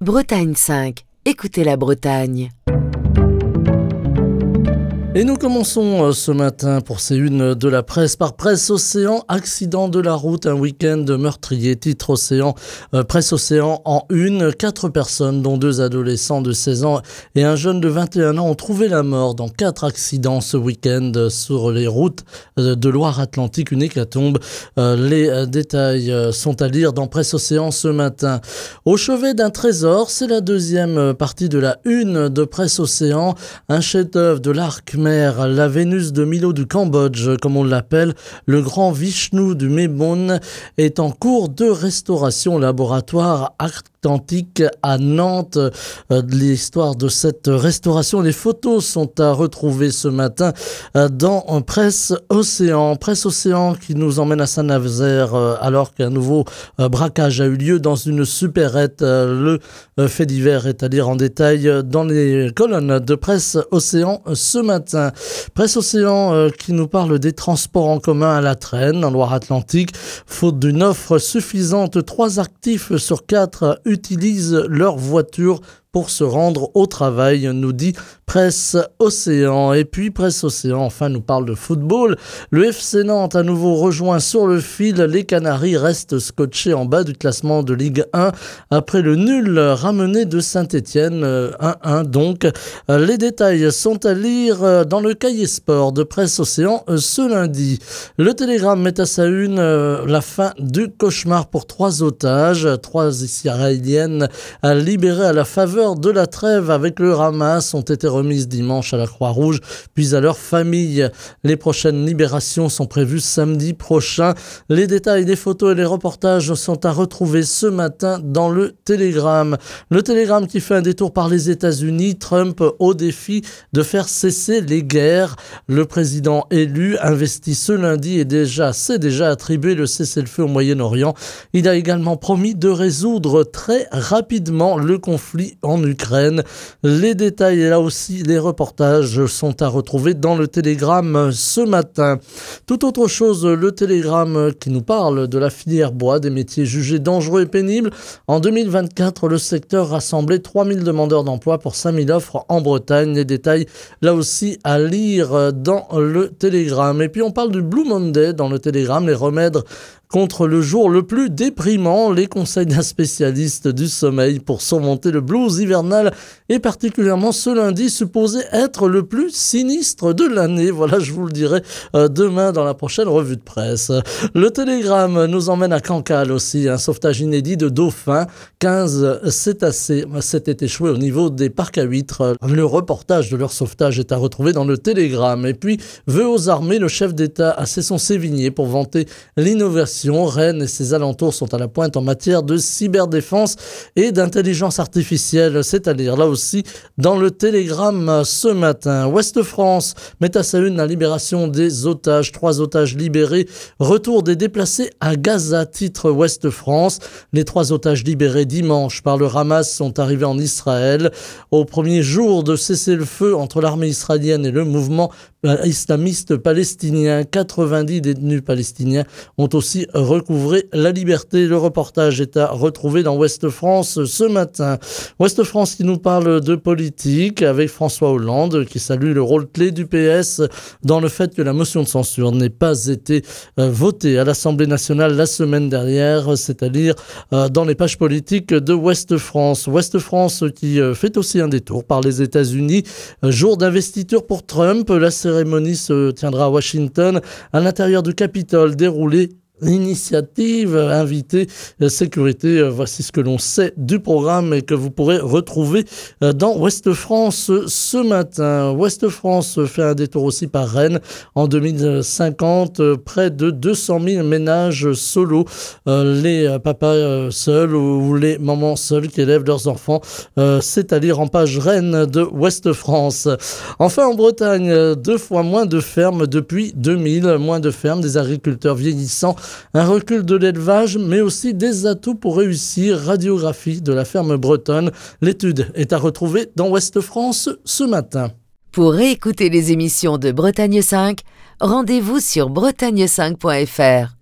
Bretagne 5, écoutez la Bretagne. Et nous commençons ce matin pour ces unes de la presse par Presse Océan, accident de la route, un week-end meurtrier, titre Océan, Presse Océan en une, 4 personnes dont 2 adolescents de 16 ans et un jeune de 21 ans ont trouvé la mort dans 4 accidents ce week-end sur les routes de Loire-Atlantique, une hécatombe. Les détails sont à lire dans Presse Océan ce matin. Au chevet d'un trésor, c'est la deuxième partie de la une de Presse Océan, un chef-d'œuvre de l'art khmer, la Vénus de Milo du Cambodge, comme on l'appelle, le grand Vishnu du Mebon, est en cours de restauration au laboratoire Atlantique à Nantes. L'histoire de cette restauration, les photos sont à retrouver ce matin dans Presse Océan. Presse Océan qui nous emmène à Saint-Nazaire alors qu'un nouveau braquage a eu lieu dans une supérette. Le fait divers est à lire en détail dans les colonnes de Presse Océan ce matin. Presse Océan qui nous parle des transports en commun à la traîne en Loire-Atlantique. Faute d'une offre suffisante, 3 actifs sur 4 utilisent leur voiture pour se rendre au travail, nous dit Presse Océan. Et puis Presse Océan, enfin, nous parle de football. Le FC Nantes à nouveau rejoint sur le fil. Les Canaries restent scotchés en bas du classement de Ligue 1 après le nul ramené de Saint-Etienne, 1-1 donc. Les détails sont à lire dans le cahier sport de Presse Océan ce lundi. Le Télégramme met à sa une la fin du cauchemar pour 3 otages, 3 Israéliennes libérées à la faveur de la trêve avec le Hamas ont été remises dimanche à la Croix-Rouge puis à leur famille. Les prochaines libérations sont prévues samedi prochain. Les détails, les photos et les reportages sont à retrouver ce matin dans le Télégramme. Le Télégramme qui fait un détour par les États-Unis, Trump au défi de faire cesser les guerres. Le président élu investi ce lundi s'est déjà attribué le cessez-le-feu au Moyen-Orient. Il a également promis de résoudre très rapidement le conflit en Ukraine. Les détails et là aussi les reportages sont à retrouver dans le Télégramme ce matin. Tout autre chose, le Télégramme qui nous parle de la filière bois, des métiers jugés dangereux et pénibles. En 2024, le secteur rassemblait 3000 demandeurs d'emploi pour 5000 offres en Bretagne. Les détails là aussi à lire dans le Télégramme. Et puis on parle du Blue Monday dans le Télégramme, les remèdes contre le jour le plus déprimant, les conseils d'un spécialiste du sommeil pour surmonter le blues hivernal et particulièrement ce lundi supposé être le plus sinistre de l'année. Voilà, je vous le dirai demain dans la prochaine revue de presse. Le Télégramme nous emmène à Cancale aussi, un sauvetage inédit de dauphins. 15 cétacés s'étaient échoués au niveau des parcs à huîtres. Le reportage de leur sauvetage est à retrouver dans le Télégramme. Et puis, vœux aux armées, le chef d'État a Cesson-Sévigné pour vanter l'innovation. Rennes et ses alentours sont à la pointe en matière de cyberdéfense et d'intelligence artificielle. C'est à lire là aussi dans le Télégramme ce matin. Ouest France met à sa une la libération des otages. 3 otages libérés. Retour des déplacés à Gaza, titre Ouest France. Les 3 otages libérés dimanche par le Hamas sont arrivés en Israël. Au premier jour de cessez-le-feu entre l'armée israélienne et le mouvement islamiste palestinien, 90 détenus palestiniens ont aussi recouvré la liberté. Le reportage est à retrouver dans Ouest France ce matin. Ouest France qui nous parle de politique avec François Hollande qui salue le rôle clé du PS dans le fait que la motion de censure n'ait pas été votée à l'Assemblée nationale la semaine dernière, c'est-à-dire dans les pages politiques de Ouest France. Ouest France qui fait aussi un détour par les États-Unis. Jour d'investiture pour Trump, la cérémonie se tiendra à Washington, à l'intérieur du Capitole, déroulée Initiative invitée sécurité. Voici ce que l'on sait du programme et que vous pourrez retrouver dans Ouest France ce matin. Ouest France fait un détour aussi par Rennes. En 2050, près de 200 000 ménages solos, les papas seuls ou les mamans seules qui élèvent leurs enfants. C'est à lire en page Rennes de Ouest France. Enfin en Bretagne, 2 fois moins de fermes depuis 2000, moins de fermes, des agriculteurs vieillissants. Un recul de l'élevage, mais aussi des atouts pour réussir. Radiographie de la ferme bretonne. L'étude est à retrouver dans Ouest France ce matin. Pour réécouter les émissions de Bretagne 5, rendez-vous sur bretagne5.fr.